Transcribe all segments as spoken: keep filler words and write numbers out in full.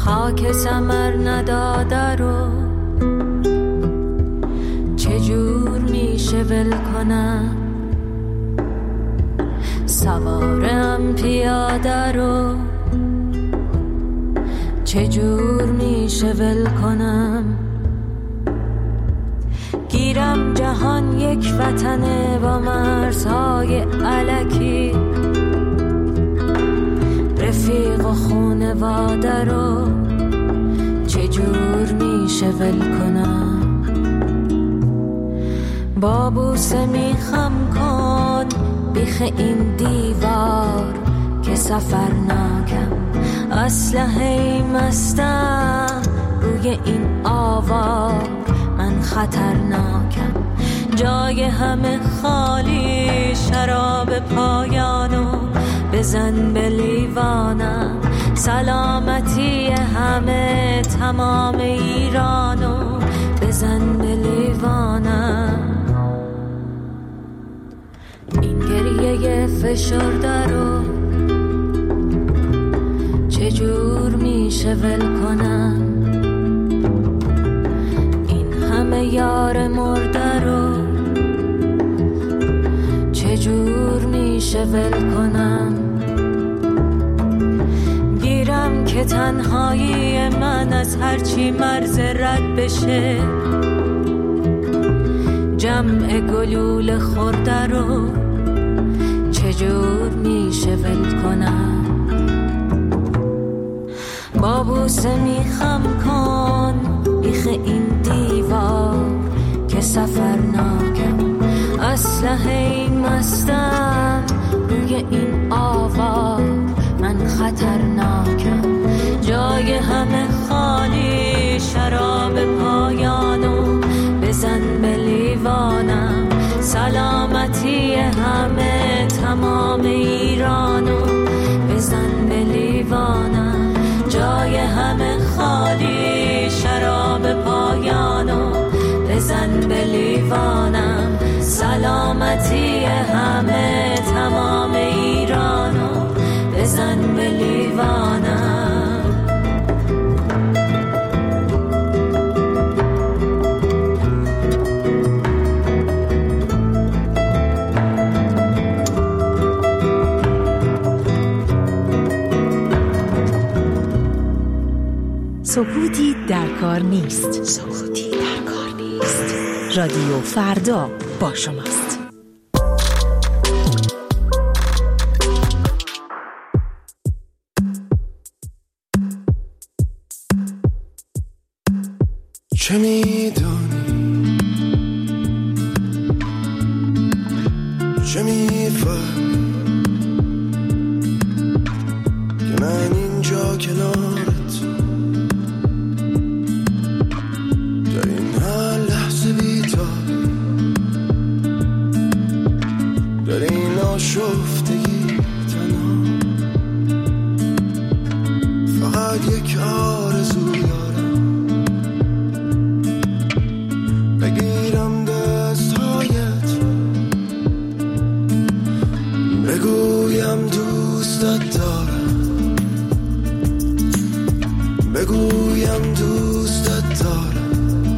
خاک ثمر نداده رو چجور میشه ول کنم؟ سوارم پیاده رو چجور میشه ول کنم؟ گیرم جهان یک وطنه با مرزهای الکی، رفیق و خونواده رو چجور میشه ول کنم؟ با بوسه میخم کن بیخ این دیوار که سفر ناکم، اسلحه مستم روی این آوار، من خطرناکم. جای همه خالی، شراب پایانو بزن به لیوانم. سلامتی همه تمام ایرانو بزن به لیوانم. این گریه فشرده رو چجور میشه ول کنم؟ این همه یار مرده رو چجور میشه ول کنم؟ گیرم که تنهایی من از هرچی مرز رد بشه، جمع گلول خورده رو چجور میشه ول کنم؟ با بوسه میخم کن بیخ این دیوار که سفر ناکم، اسلحه مستم روی این آوار، من خطرناکم. جای همه خالی، شراب پایانو بزن به لیوانم. سلامتی همه تمام ایرانو بزن به لیوانم. جای همه خالی، شراب پایانو بزن به لیوانم. سلامتی همه تمام ایرانو بزن به لیوانم. سکوتی در کار نیست. سکوتی در کار نیست. رادیو فردا با شماست. چه میدونی، چه میفهمی که من اینجا کنارت در این هر لحظه بی‌تابی، در این آشفتگی تنها، فقط یک آرزو دارم، بگیرم دستهایت، بگویم دوستت دارم، بگویم دوستت دارم،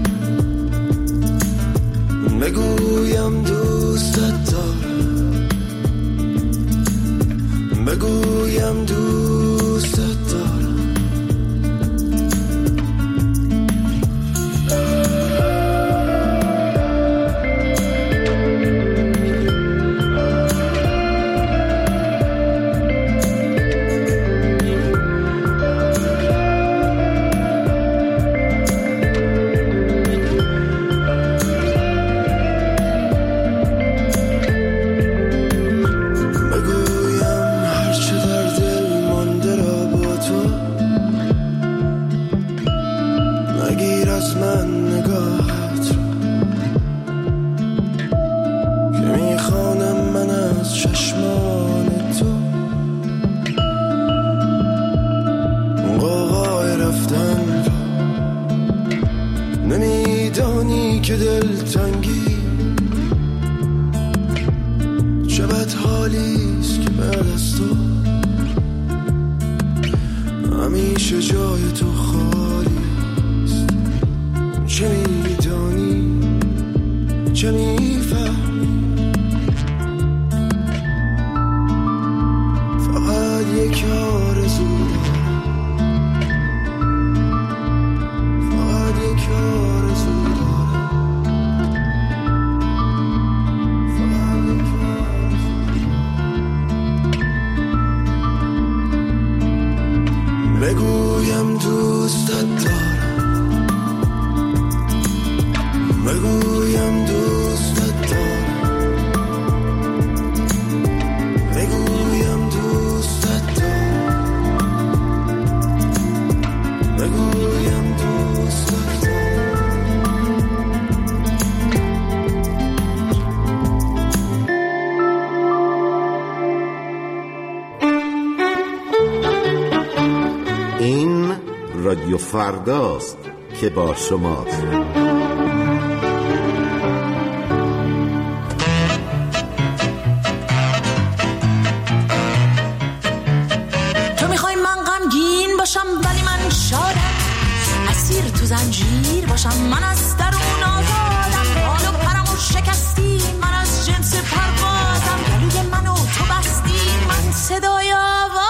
بگویم دوستت دارم، بگویم دوستت دارم. که دلتنگی چه بد حالیست که بعد از تو همیشه جای تو خالیست. چه میدانی چه میفهمی، فقط یک آرزو دارم، فقط یک آرزو دارم، فقط یک آرزو. بگویم دوستت دارم، بگویم دوستت دارم، بگویم دوستت دارم، بگویم دوستت دارم. این رادیو فرداست که با شماست. ولی من شادم، اسیر تو زنجیر باشم، من از درون آزادم، بال و پرمو شکستی، من از جنس پروازم، گلوی منو تو بستی، من صدای آوازم.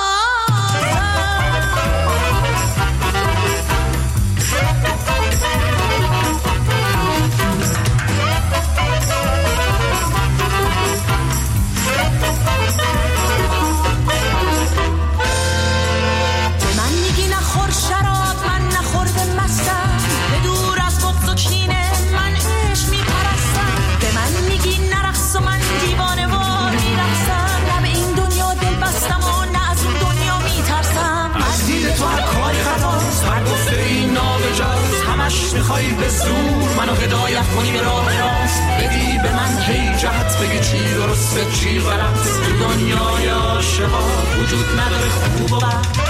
میخوای به زور منو هدایت کنی به راه راست، بگی به من هی جهت، بگی چی درسته چی غلط. تو دنیای عاشقا وجود نداره خوب و بد.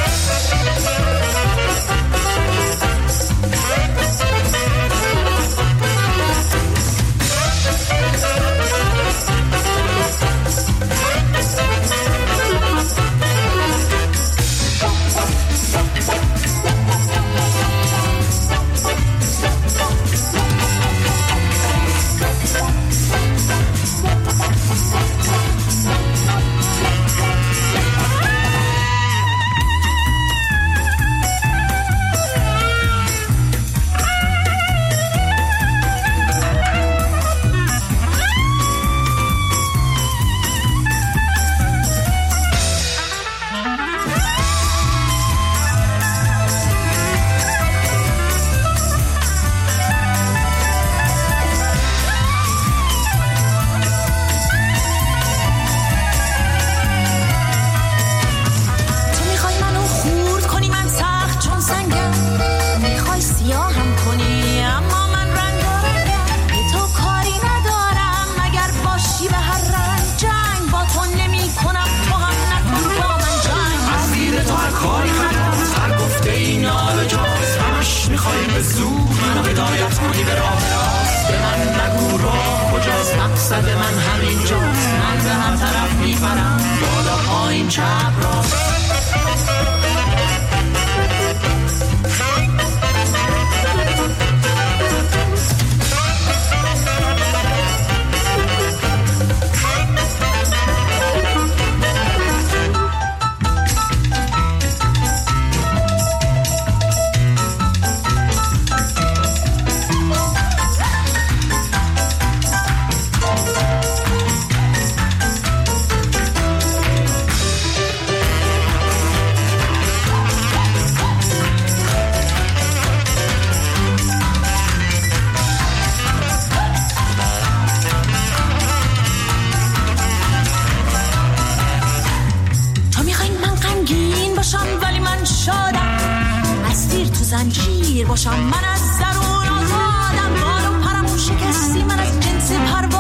زنجیر باشم، من از درون آزادم، بال و پرمو شکستی، من از جنس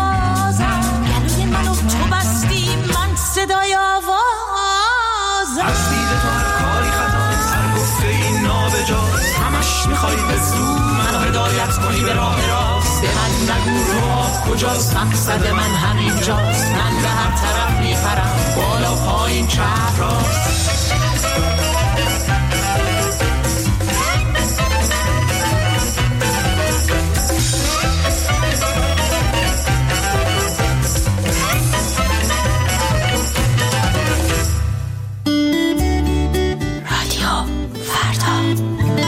پروازم، گلوی منو تو بستی، من صدای آوازم. از دید تو هر کاری خطا، هر گفته این نابجاست، همش میخوای به زور منو هدایت کنی به راه راست. به من نگو راه کجاست، مقصد من همینجاست، من به هر طرف میپرم، بالا پایین چپ راست. فردا.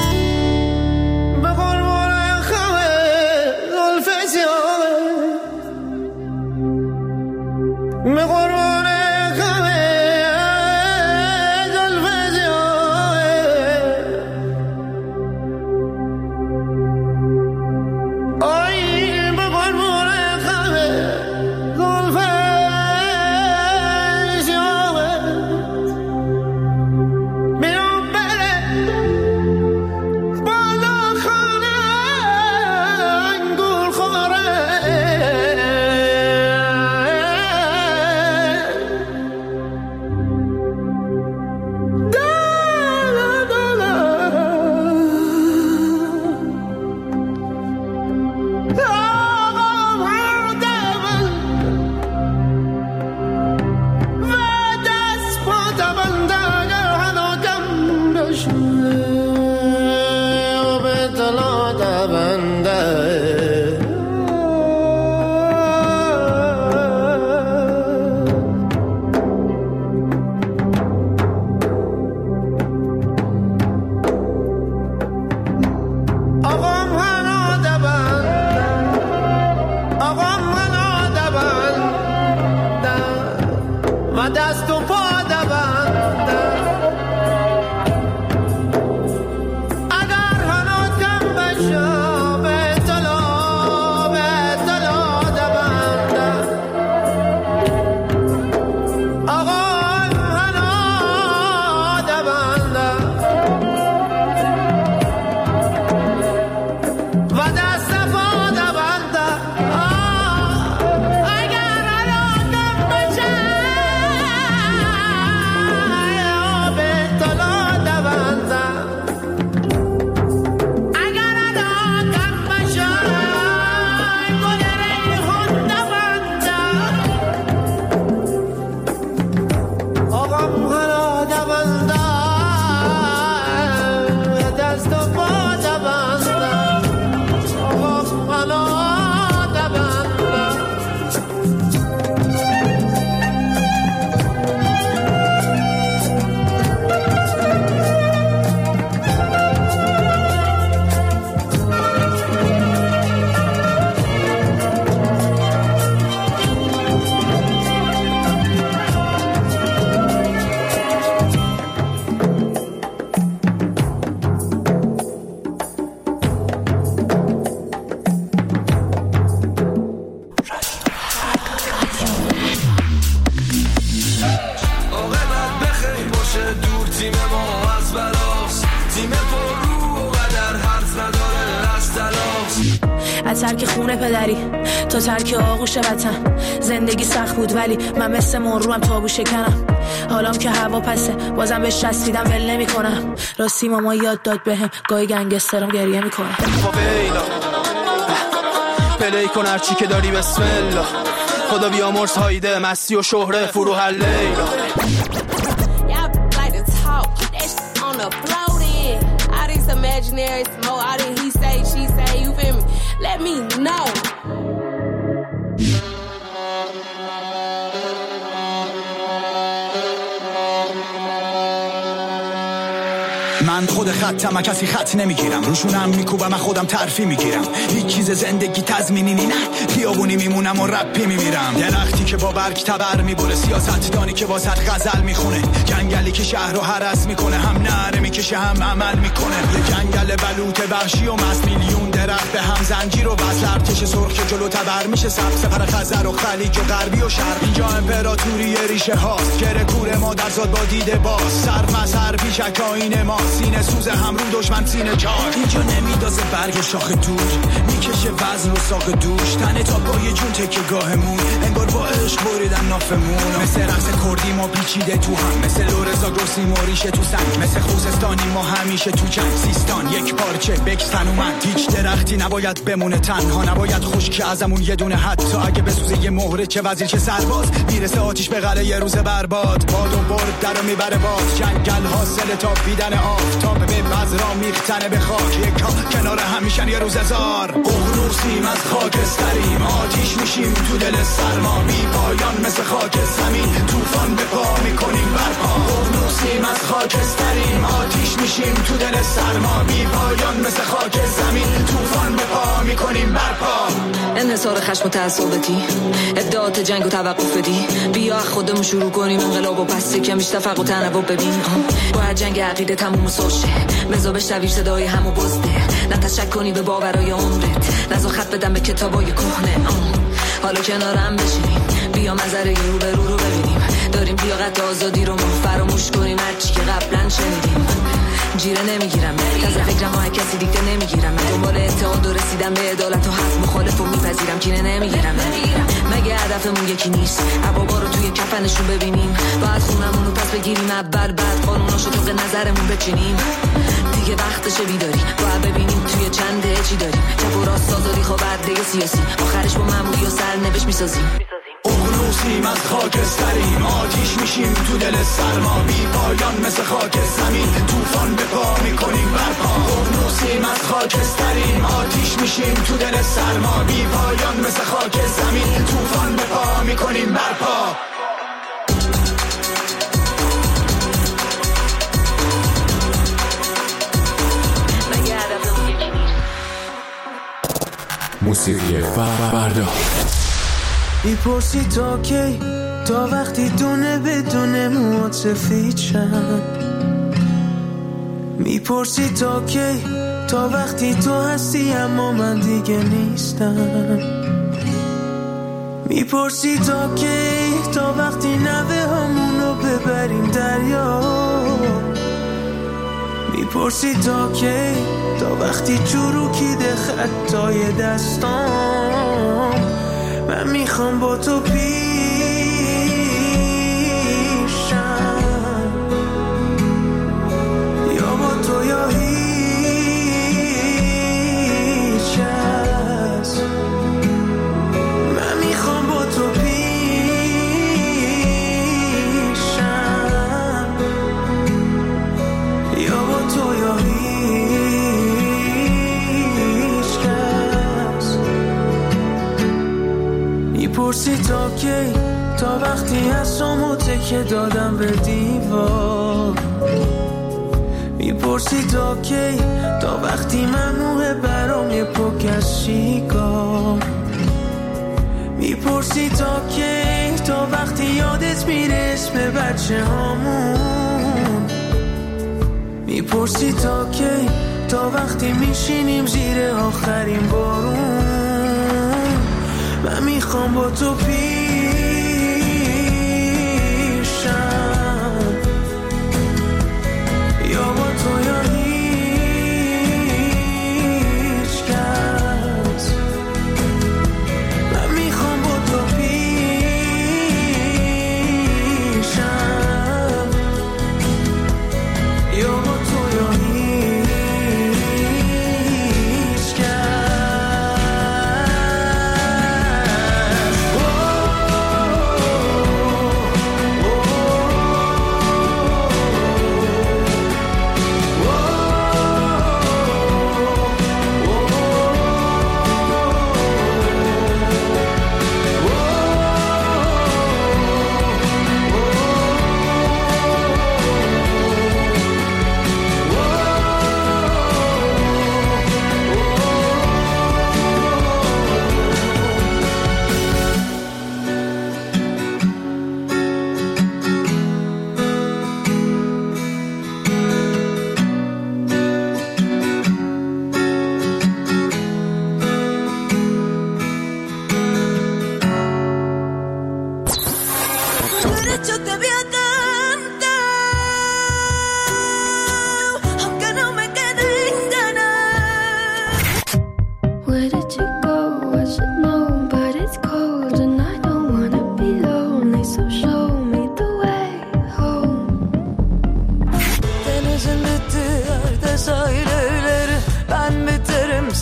ترک خونه پدری تا ترک آغوش وطن. زندگی سخت بود ولی من مثل مروم تابو شکنم. حالام که هوا پسه بازم بهش رسیدم ول نمی کنم. راستی ماما یاد داد بهم گاهی گنگسترم گریه میکنه. پلی کن هرچی که داری بسم الله. خدا بیامرز هایده مستی و شهره فرو هر لیلا. Imaginary smoke, I didn't he say, she say, you feel me? Let me know. من خود خطم کسی خط نمیگیرم. روشونم میکوبم من خودم ترفی میگیرم. هیچ چیز زندگی تضمینی نه. خیابونی میمونم و رپی میمیرم. درختی که با برگ تبر میبره. سیاستدانی که واسط غزل میخونه. جنگلی که شهر رو هرس میکنه. هم نعره میکشه هم عمل میکنه. یه جنگل بلوط وحشی و مست. میلیون درخت به هم زنجیر و وصل. ارتش سرخ که جلو تبر میشه. سبز سپر خزر و خلیج و غربی و شرق. اینجا امپراتوری ریشه هاست. گره کوره ما در زاد با دیده باز. سر مسر پیشک آین ما. سینه سوز هم رو دشمن سینه چار. اینجا نمیدازه برگ شاخ دور. میکشه وزن و ساق دوش. تنه تا پای جون تکه گاهمون. انگار با عشق بریدن نافمون. مثل رقص کردی ما پیچیده تو هم. مثل لورزا گرسی موریشه تو سنگ. مثل خوزستانی ما همیشه تو جنگ. سیستان یک پارچه بکستن اومد. هیچ درخت درختی نباید بمونه تنها، نباید خشک ازمون یه دونه، حتی اگه بسوزه یه مهره چه وزیر چه سرباز، میرسه آتیش به قلعه یه روز برباد. باد و برد در و میبره باز، جنگل حاصل تا بیدن آفتاب به بذرا میختنه به خاک، یکا کنار همیشن یه روز هزار. اقنوسیم از خاکستریم، آتیش میشیم تو دل سرما، بی پایان مثل خاک زمین، طوفان به پا میکنیم برپا. اقنوسیم از خاکستریم، آتیش میشیم تو دل سرما، بی پایان مثل خاک زمین، طوفان به پا میکنیم برپا. انحصار خشم و تعصبتی، ادعات جنگ و توقف بدی، بیا خودمون شروع کنیم انقلاب و پس کمیش تفرق و تنوع ببین. باید جنگ عقیده تموم سوشه، بزا بشنوی صدای همو بزده، نه تشک کنی به باورای عمرت، نزا خط بدم به کتابای کهنه. حالا کنارم بشینیم، بیا منظره رو به رو رو ببینیم، داریم لیاقت آزادی رو ما فراموش کنیم، هرچی که قبلا شنیدیم. جیره نمیگیرم از فکرم ها کسی دیگه نمیگیرم، دنبال اتحاد و رسیدم به عدالت و حق مخالف و میپذیرم، کینه نمیگیرم. مگه هدفمون یکی نیست عبابا رو توی کفنشون ببینیم، باید خونمون رو پس بگیریم اول، بعد قانوناشو طبق نظرمون بچینیم. دیگه وقتشه بیداری، باید ببینیم توی چنده چی داریم، چپ و راست آزادی خوابرده سیاسی، آخرش با معمولی و سرنوشت میسازیم. اقنوسیم از خاکستریم، آتیش میشیم تو دل سرما، بی پایان مثل خاک زمین، طوفان به پا میکنیم برپا. اقنوسیم از خاکستریم، آتیش میشیم تو دل سرما، بی پایان مثل خاک زمین، طوفان به پا میکنیم برپا. موسیقی فردا. میپرسی تا کی، تا وقتی دونه بدونه موات سفید شن. میپرسی تا کی، تا وقتی تو هستی اما من دیگه نیستم. میپرسی تا کی، تا وقتی نوه همونو ببریم دریا. میپرسی تا کی، تا وقتی چروکیده خطای دستام. من میخوام با تو پیشم، یا با تو یا هیچ کس. من میخوام با تو پیشم، یا با تو یا هیچ کس. میپرسی تا کی، تا وقتی هستم تکه دادم به دیوار. میپرسی تا کی، تا وقتی ممنوعه برام یه پک از شیکار. میپرسی تا کی، تا وقتی یادت میره اسم بچه هامون. میپرسی تا کی، تا وقتی میشینیم زیر آخرین بارون. من میخوام با تو پیشم، یا با تو یا هیچ کس. من میخوام با تو پیشم، یا با تو یا هیچ کس.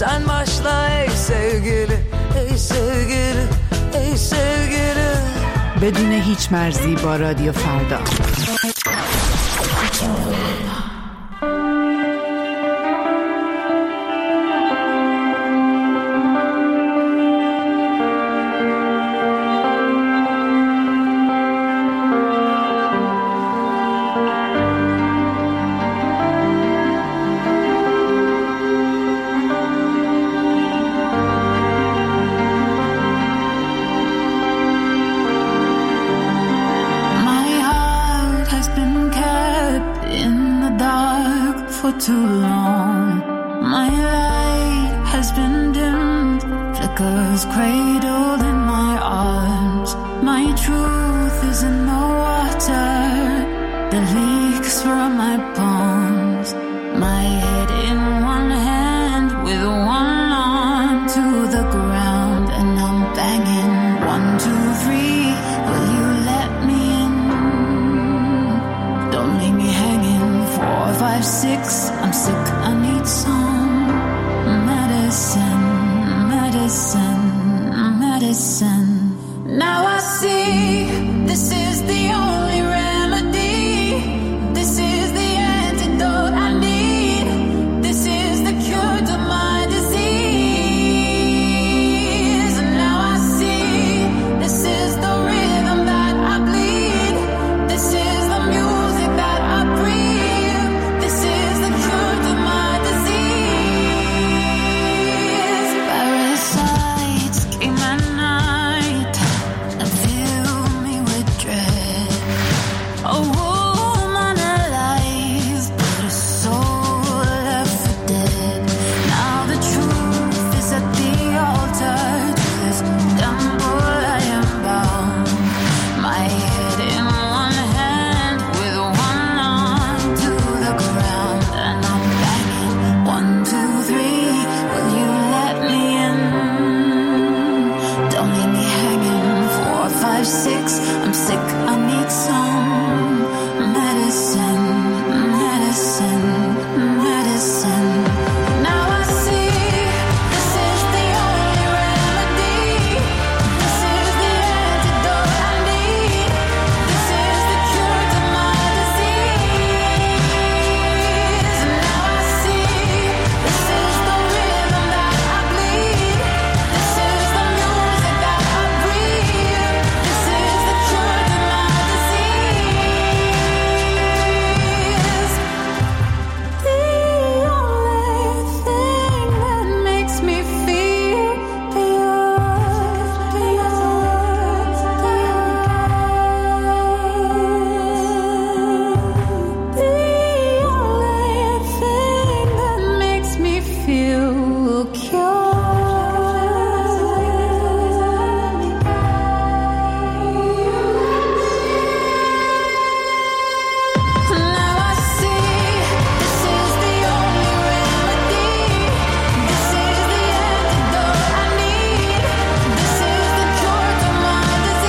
Sen başla ey sevgili, ey sevgili, ey sevgili. بدون هیچ مرزی با رادیو فردا. Too long, my light has been dimmed, flickers cradled in my arms. My truth is in the water that leaks from my palms. My head in one hand with one arm to the ground, and I'm banging one, two, three. Will you let me in? Don't leave me hanging. Four, five, six. I'm sick, I need some medicine, medicine, medicine. Now I see this is the only remedy. This is the antidote I need. This is the cure to my disease. And now I see this is the rhythm that I bleed. This is the music that I breathe. This is the cure to my disease. Parasites came at night and filled me with dread. A woman alive, but a soul left for dead. Now the truth is at the altar. To this temple I am bound. My head in one hand with one arm to the ground, and I'm banging one, two, three. Will you let me in? Don't leave me hanging. Four, five, six. I'm sick, I need some medicine, medicine, medicine. Now I see this is the only remedy. This is the antidote I need. This is the cure to my disease. And now I see this is the rhythm that I bleed. This is the music that I breathe. This is the cure to my disease. The only thing that makes me feel pure, pure, the only thing that makes me feel Now I see this is the only remedy. This is the antidote I need. This is the cure to my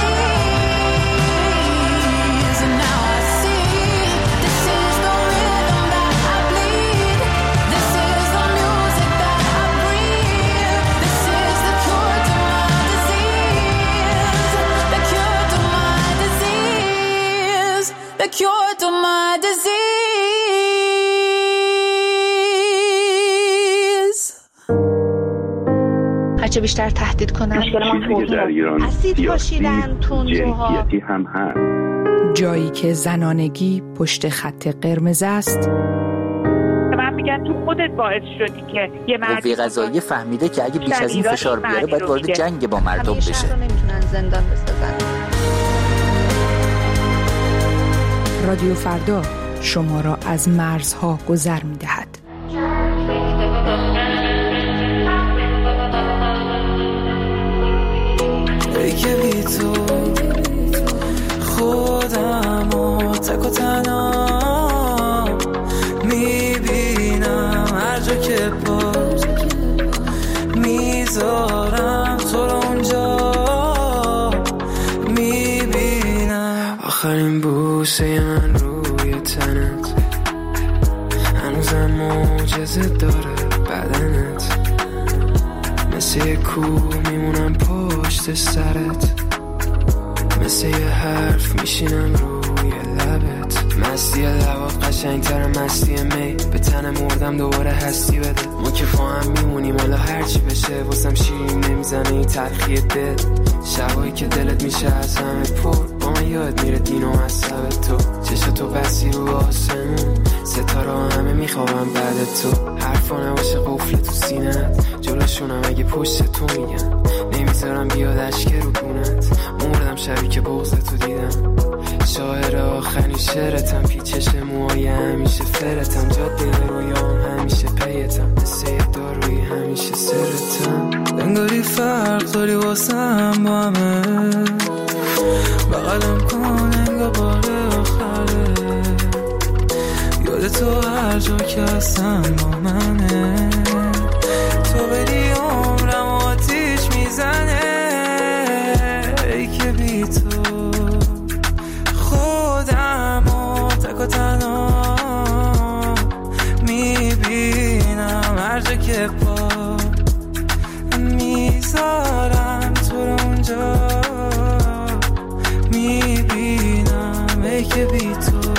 disease. And now I see this is the rhythm that I bleed. This is the music that I breathe. This is the cure to my disease. The cure to my disease. The cure to my disease. هرچه بیشتر تهدید کنن چیزی که در ایران اسید پاشیدن تندروها جنسیتی هم هست. جایی که زنانگی پشت خط قرمز است. من میگن تو خودت باعث شدی که یه مرد قوه قضاییه فهمیده که اگه بیش از این فشار بیاره باید وارد جنگ با مردم بشه. همیشه رو نمیتونن زندان بسازن. رادیو فردا شما را از مرزها گذر می‌دهد. ای که بی تو خودم و تک و تنها میبینم، هر جا که باز میذارم تو رو اونجا میبینم. آخرین بوسه من روی تنت هنوزم معجزه داره بدنت. مثل یه کوه میمونم پشت سرت، مثل یه حرف میشینم روی لبت. مستی لبات قشنگتر مستی می، به تن مردم دوباره هستی بده. ما که با هم میمونیم حالا هرچی بشه واسم شیرین نمیزنه این تلخی دل. شبایی که دلت میشه از همه پر، با من یاد میره دین و مذهب تو. چشاتو بسی رو آسمون، ستاره همه میخوابم بعد تو. حرفا نباشه قفل تو سینت، جلوشونم اگه پشت تو میگن. نمیذارم بیاد اشک رو گونت، مردم شبی که بغض تو دیدم. شاعر آخرین شعرتم، پیچش موهای همیشه فرتم. جاده رویام همیشه پیتم، مثل یه داروی همیشه سرتم. انگاری فرق داری واسم با همه، بغلم کن انگار بار آخره. یاد تو هر جا که هستم با منه، تو بری عمرم آتیش میزنه. ای که بی تو خودم و تک و تنها میبینم، هر جا که پا میذارم تو رو اونجا میبینم. ای که بی تو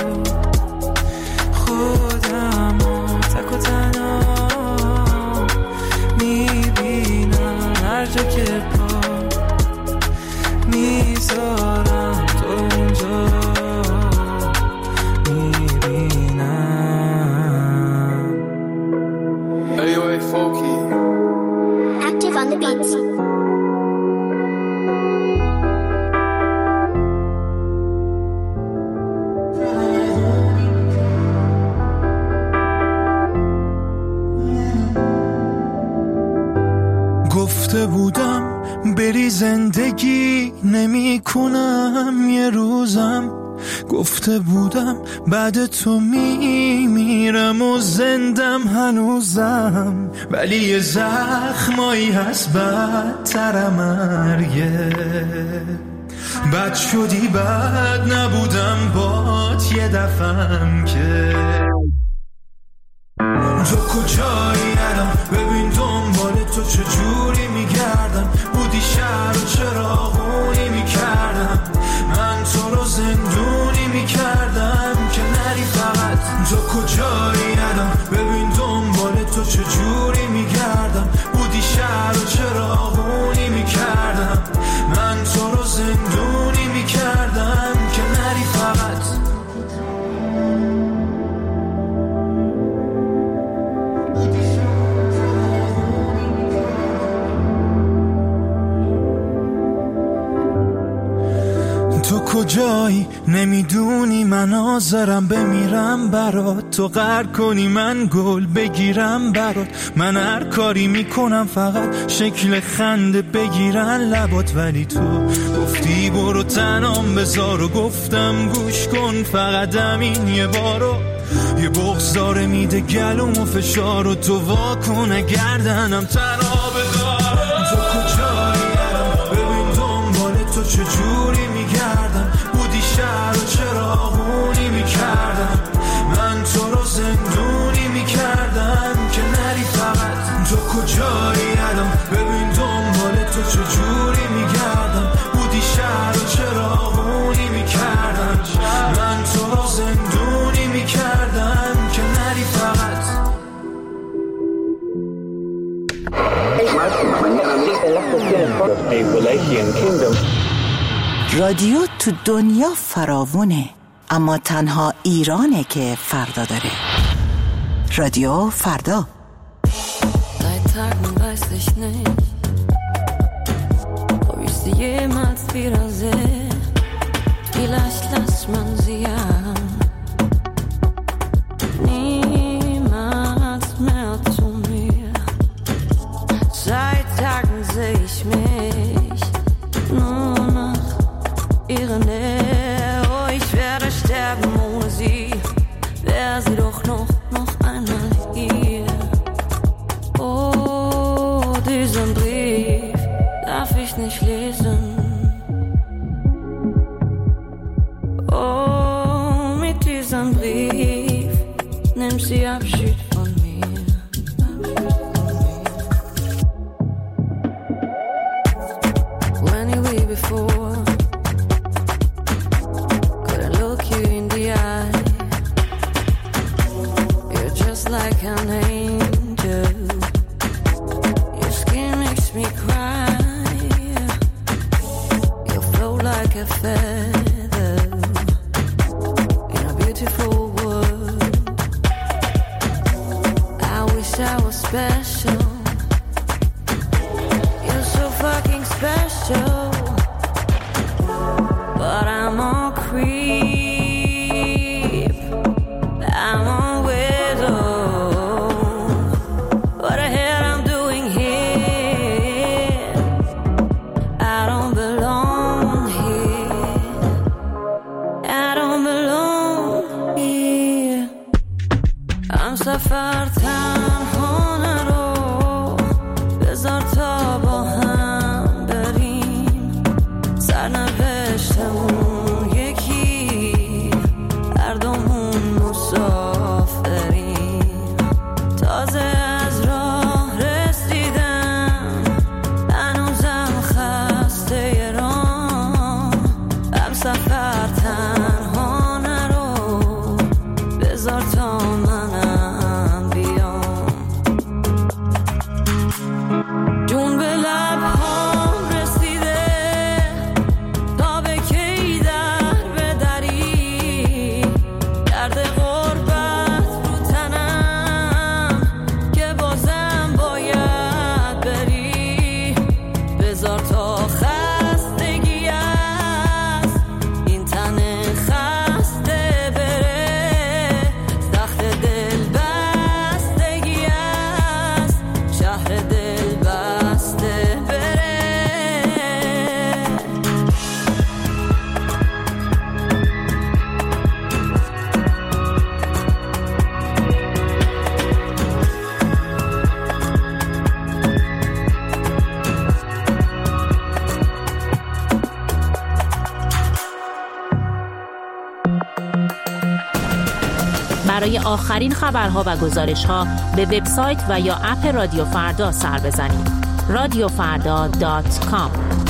خودم و تک و تنها میبینم، هر جا که پا میذارم تو اونجا میبینم. Anyway, Folky Active on the beats. گفته بودم بری زندگی نمی کنم یه روزم، گفته بودم بعد تو می میرم و زندم هنوزم. ولی یه زخمایی هست بدتر مرگه، بد شدی بد نبودم بات یه دفعم که. تو کجایی الان ببین دنبال تو چجوری میگردم. بودی شهر و چراغونی میکردم، من تو رو زندونی میکردم که نری فقط. تو کجایی الان ببین دنبال تو چجوری میگردم. بودی شهر و چراغونی میکردم، من تو رو زندونی میکردم که نری فقط. تو کجایی نمیدونی من حاضرم بمیرم برات. تو قهر کنی من گل بگیرم برات. من هر کاری میکنم فقط شکل خنده بگیرن لبات. ولی تو گفتی برو تنام بذار و گفتم گوش کن فقط همین یه بارو. یه بغض داره میده گلوم و فشار و تو واکنه گردنم تنها بذار. تو کجایی الان ببین دنبال تو چجوری میگردم. بودی شهر و چراغونی میکردم، من تو رو زندونی میکردم که نری فقط. تو کجایی الان ببین دنبال تو چجوری میگردم. بودی شهر و چراغونی میکردم، من تو رو زندونی میکردم که نری فقط. رادیو تو دنیا فراوونه، اما تنها ایرانه که فردا داره. رادیو فردا. Seit Tagen weiß ich nicht, ob ich sie jemals wiedersehe. Vielleicht lässt man sie ja niemals mehr zu mir. Seit Tagen seh ich mich nur nach ihrer Nähe. Oh, ich werde sterben ohne sie, wär sie doch noch, noch einmal hier. Oh, diesen Brief darf ich nicht lesen. Oh, mit diesem Brief nimmt sie Abschied von mir. stranger. Your skin makes me cry. You float like a feather in a beautiful world. I wish I was special. You're so fucking special. But I'm all creep. I'm a widow. What the hell I'm doing here? I don't belong here. I don't belong here. I'm سفر تنها نرو. بذار تا با هم بریم. سرنوشتمون یکی. هر دومون مسافریم. تازه از راه رسیدم. هنوزم خسته راه. هم سفر تنها نرو. بذار تا منم بیام. جون به لبهام رسیده. تا به کی در بدری. درد غربت رو تنم. که بازم باید بری. بذار تا خستگی است. این تن خسته بره. سخت دل بستگی است. شهر دل بسته بره. برای آخرین خبرها و گزارش‌ها به وبسایت و یا اپ رادیو فردا سر بزنید. رادیو فردا دات کام.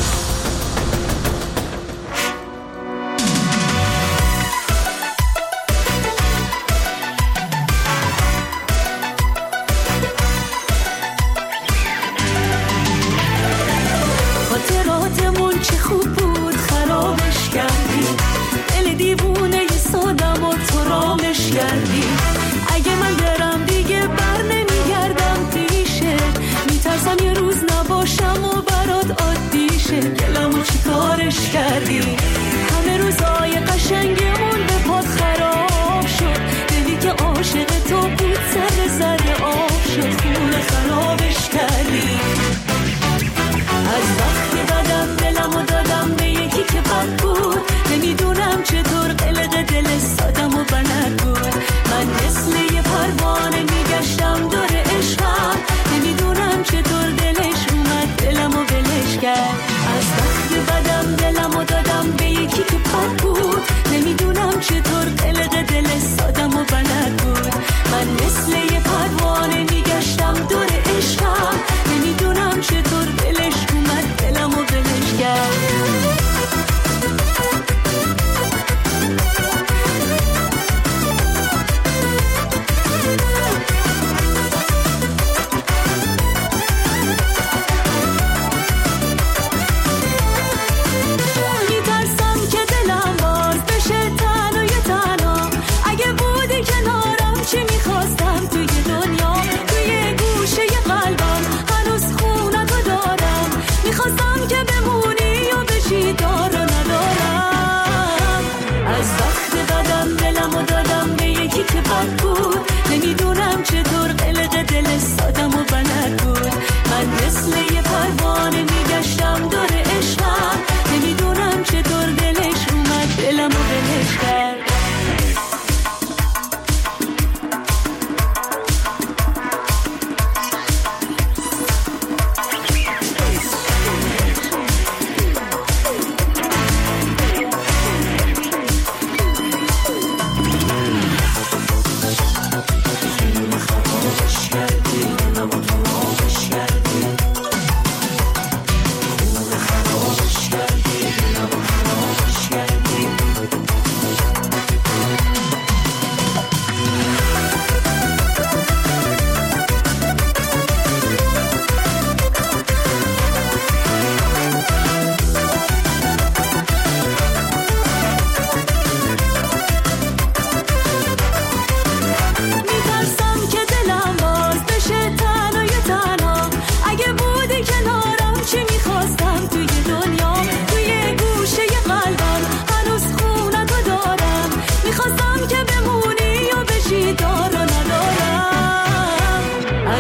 خاطراتمون چه خوب بود خرابش کردی. دل دیوونه ی سادم و تو رامش کردی. اگه من برم دیگه بر نمیگردم پیشه. میترسم یه روز نباشم و برات عادی شه.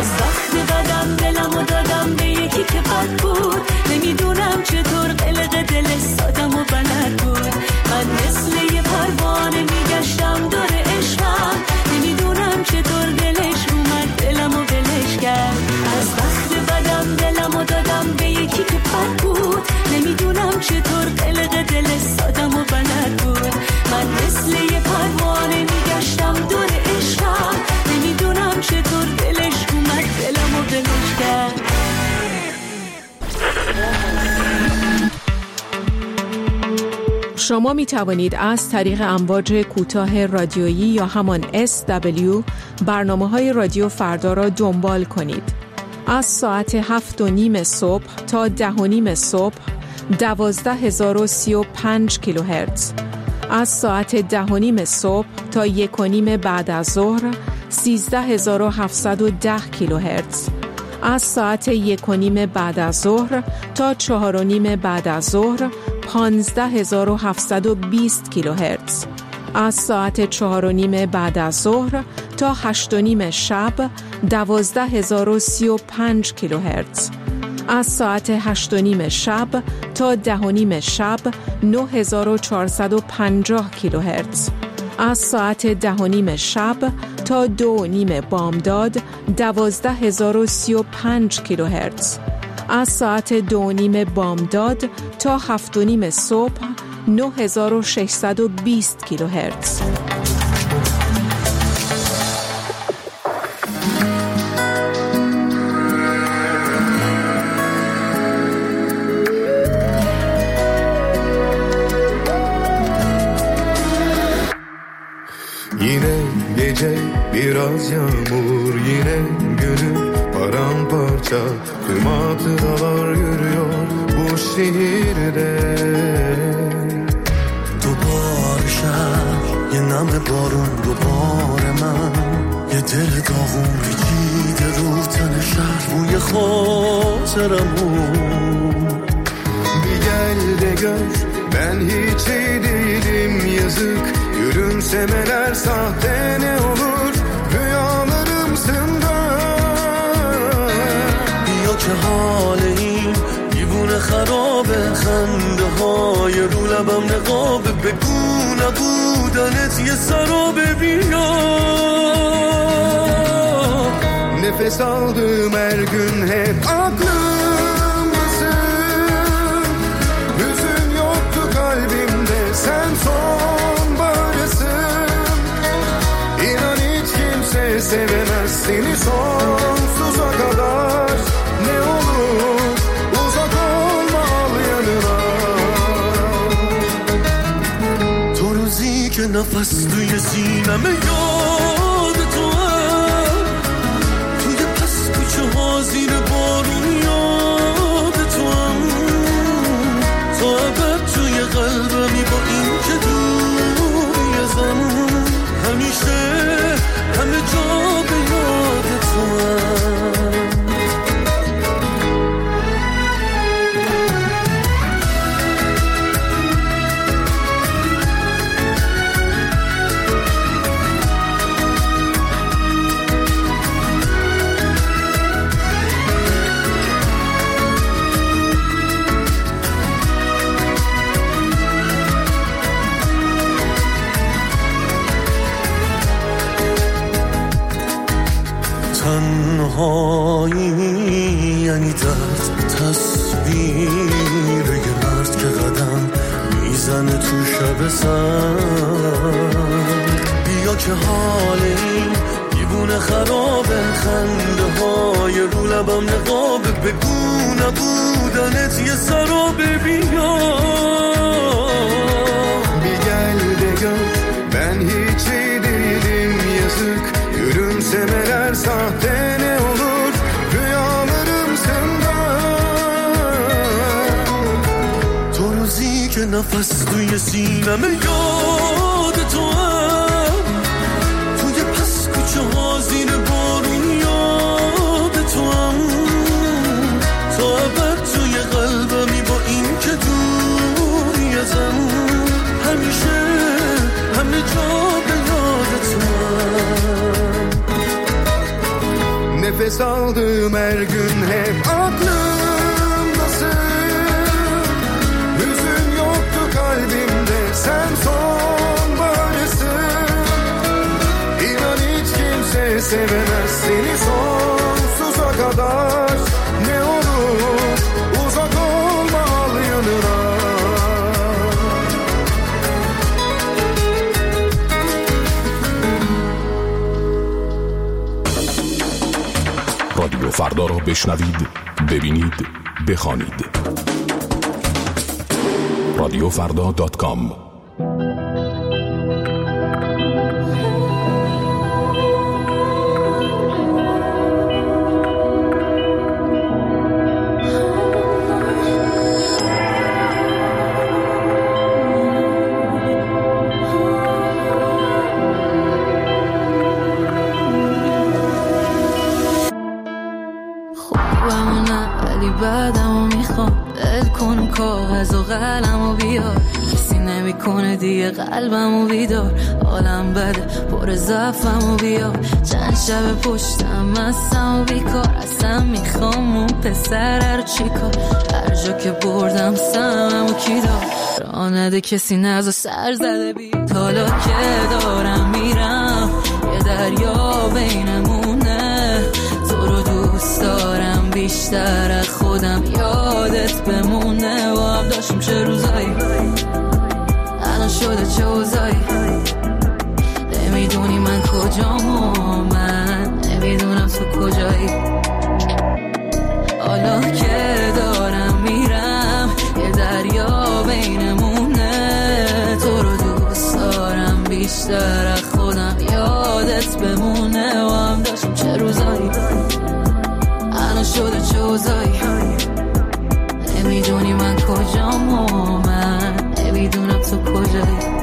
از وقت بدم دلمو دادم به یکی که بد بود، نمیدونم چطور قلق دل سادم و بلد بود. من مثل یه پروانه میگشتم دور عشقم، نمیدونم چطور دلش اومد دلمو ولش کرد. از وقت بدم دلمو دادم به یکی که بد بود، نمیدونم چطور قلق دل سادم و بلد بود. من مثل یه پروانه میگشتم دور عشقم، نمیدونم چطور دلش اومد دلمو ولش کرد. شما می توانید از طریق امواج کوتاه رادیویی یا همان اس دبلیو برنامه های رادیو فردا را دنبال کنید. از ساعت هفت و نیم صبح تا ده و نیم صبح دوازده هزار و سی و پنج کیلوهرتز، از ساعت ده و نیم صبح تا یک و نیم بعد از ظهر سیزده هزار و هفتصد و ده کیلوهرتز، از ساعت یک و نیم بعد از ظهر تا چهار و نیم بعد از ظهر پانزده هزار و هفتصد و بیست کیلوهرتز، از ساعت چهار و نیم بعد از ظهر تا هشت و نیم شب دوازده هزار و سی و پنج کیلوهرتز، از ساعت هشت و نیم شب تا ده و نیم شب نه هزار و چهارصد و پنجاه کیلوهرتز، از ساعت ده و نیم شب تا دو و نیم بامداد دوازده هزار و سی و پنج کیلوهرتز، از ساعت دو و نیم بامداد تا هفت و نیم صبح نه هزار و ششصد و بیست کیلوهرتز. Yine gece biraz yağmur, yine gönül paramparça, tüm hatıralar yürüyor bu şehirde. دوباره شب یه نم بارون دوباره من یه دل داغون پیچیده رو تن شهر روی خاطرمون. Bir gel de gör ben hiç iyi değilim yazık, gülümsemeler sahte ne olur rüyalarımsın da. بیا که حال این دیوونه خرابه، خنده های رو لبم نقابه، بگو نبودنت یه سرابه. بیا nefes aldığım her gün hep aklımdasın, hüzün yoktu kalbimde, sen sonbaharsın. İnan hiç kimse sevemez seni sonsuza kadar, ne olur uzak olma al yanına. تو روزی که نفس توی سینمه یاد تو هم، توی پس کوچه ها زیر بارون یاد تو هم، تا ابد توی قلبمی با این که دوری ازم، همیشه همه جا به یاد تو هم. تنهایی یعنی درد، تصویر یه مرد که قدم میزنه تو شب سر. بیا که حال این دیوونه خرابه، خنده های رو لبم نقابه، بگو نبودنت یه سرابه. بیا bir gel de gör ben hiç iyi değilim yazık, gülümsemeler sahte ne olur rüyalarımsın da. تو روزی که نفس توی سینمه یاد تو هم، توی پس کوچه ها زیر بارون یاد تو هم، تا ابد توی قلبمی با این که دوری ازم، همیشه همه جا به یاد تو هم. nefes aldığım her gün hep aklımdasın. Hüzün yoktu kalbimde, sen sonbaharsın. İnan hiç kimse sevemez seni sonsuza kadar. Ne olur uzak olma, al yanına. رادیو فردا را بشنوید، ببینید، بخوانید. رادیو فردا دات کام. بعدمو میخوام دل کن کاغذ و قلمو بیار، کسی نمیکنه دیگه قلبمو بیدار. حالم بده پر ضعفمو بیار، چند شب پشتم مستم و بیکار. اصلا میخوام اون پسر رو چیکار، هر جا که بردم سممو کی دار. راه نده کسی نزا سر زده بید، حالا که دارم میرم یه دریا بینمونه. تو رو دوست دارم بیشتر از خودم، یادت بمونه. و هم داشتیم چه روزایی، الان شده چه اوزایی. نمیدونی من کجام و من نمیدونم تو کجایی. حالا که دارم میرم یه دریا بینمونه. تو رو دوست دارم بیشتر از خودم، یادت بمونه. و هم داشتیم چه روزایی، الان شده چه اوزایی. نمیدونی من کجام و من نمیدونم تو کجایی.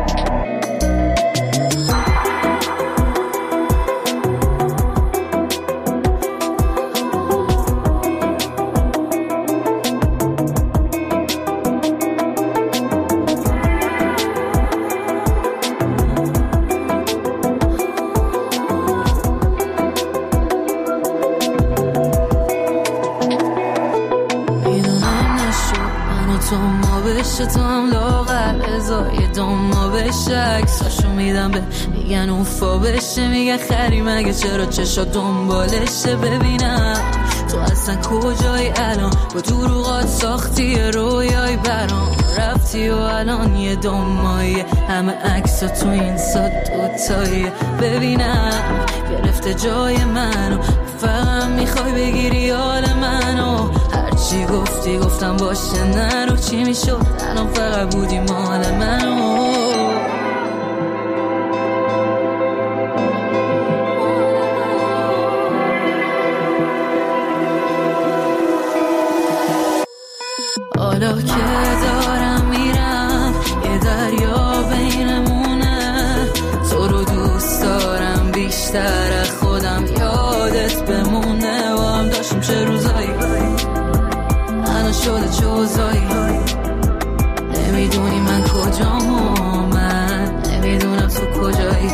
تو هم لاغر ازا یه دوما بشه، عکساشو میدم به میگن اوفا بشه. میگن خری مگه چرا چشا دنبالشه. ببینم تو اصلا کجایی الان، با دروغات ساختی رویای برام. رفتی و الان یه دومایی، همه عکسا تو این سا دوتایی. ببینم گرفته جای منو، فقط میخوای بگیری حال منو. چی گفتی گفتم باشه نرو، چی میشد الان فقط بودی مال منو. حالا که دارم میرم یه دریا بینمونه. تو رو دوست دارم بیشتر از خودم، یادت بمونه. و هم داشتیم چه روزایی، شده چه اوزایی. نمیدونی من کجام و من نمیدونم تو کجایی.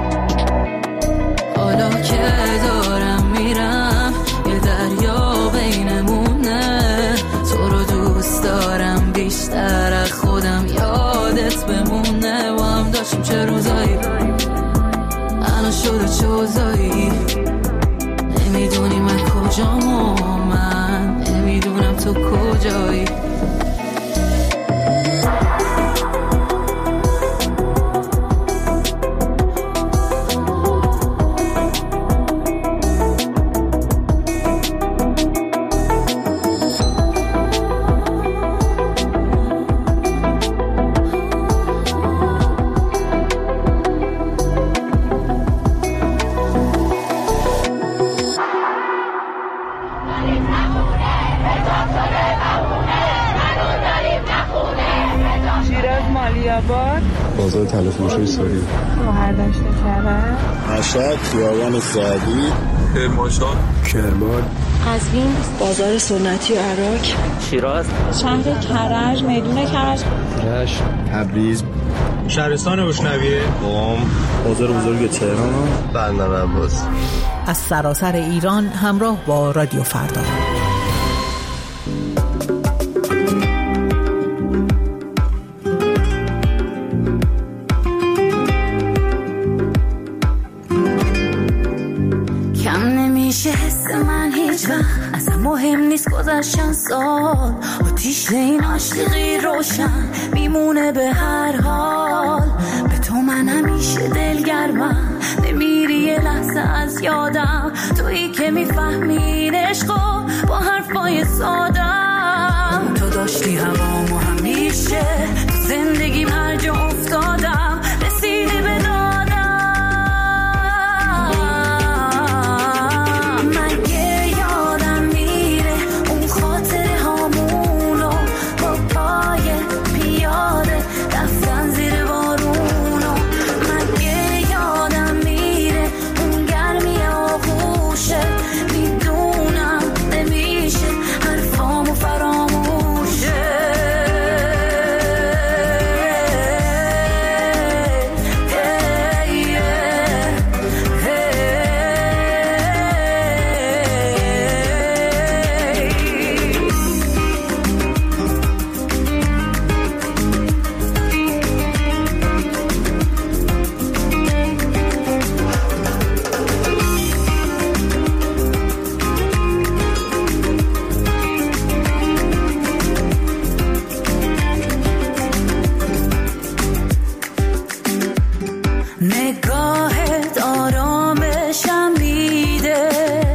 حالا که دارم میرم یه دریا بینمونه. تو رو دوست دارم بیشتر از خودم، یادت بمونه. و هم داشتیم چه روزایی، الان شده چه اوزایی. نمیدونی من کجام و من نمیدونم تو کجایی. بازار تلفروشی ساری، مهردشت کرد، مشهد، خیابان سعدی، کرمانشاه، کرمان، قزوین، بازار سنتی و عراق، شیراز، شهر کرج، میدون کرج، رشت، تبریز، شهرستان بشنویه، قم، بازار بزرگ تهران، بندر عباس. از سراسر ایران همراه با رادیو فردا. کم نمیشه حس من هیچ وقت، اصلا مهم نیست گذشتن سال، آتیش این عاشقی روشن میمونه به هر حال. به تو من همیشه دلگرمم، نمیری یه لحظه از یادم، تویی که میفهمین عشقو با حرفای سادم. تو داشتی هوامو همیشه، تو زندگیم هر جا افتادم رسیدی به دادم. مگه یادم میره اون خاطره هامونو با پای پیاده رفتن زیر بارونو. مگه یادم میره اون گرمی آغوشه، میدونم نمیشه حرفامو فراموشه. نگاهت آرامشم میده،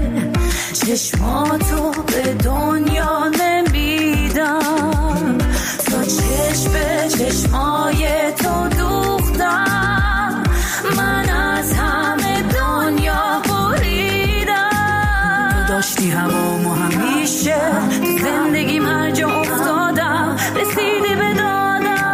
چشماتو به دنیا نمیدم، تا چشم به چشمای تو دوختم، من از همه دنیا بریدم. تو داشتی هوامو همیشه، تو زندگیم هر جا افتادم رسیدی به دادم.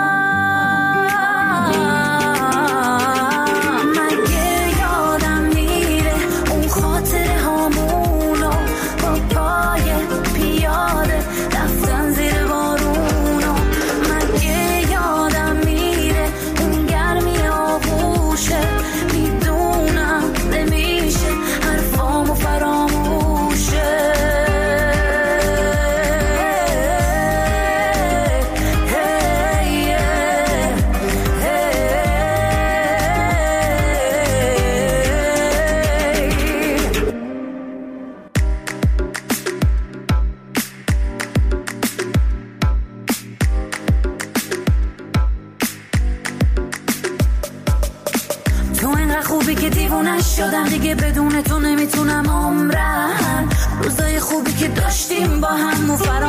شدم دیگه بدون تو نمیتونم عمرم، روزای خوبی که داشتیم با هم فراموش